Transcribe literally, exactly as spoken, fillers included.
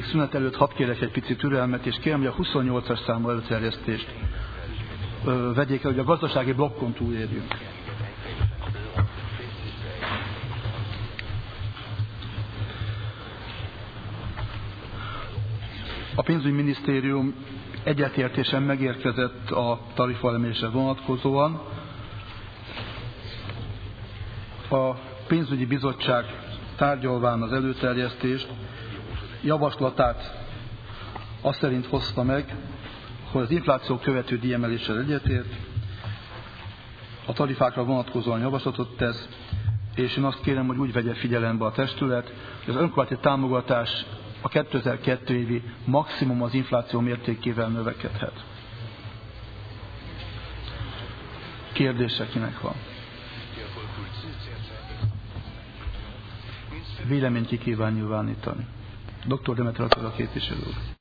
még szünet előtt hadd kérek egy picit türelmet, és kérem, hogy a huszonnyolcas számú előterjesztést ö, vegyék el, hogy a gazdasági blokkon túlérjünk. A pénzügyminisztérium egyetértésen megérkezett a tarifaemelésre vonatkozóan. A pénzügyi bizottság tárgyalván az előterjesztést, javaslatát azt szerint hozta meg, hogy az infláció követő díjemeléssel egyetért, a tarifákra vonatkozóan javaslatot tesz, és én azt kérem, hogy úgy vegye figyelembe a testület, hogy az önkormányzati támogatás a kétezer-kettő évi maximum az infláció mértékével növekedhet. Kérdése kinek van? Véleményt ki kíván nyilvánítani. doktor Demeter Attila képviselő úr.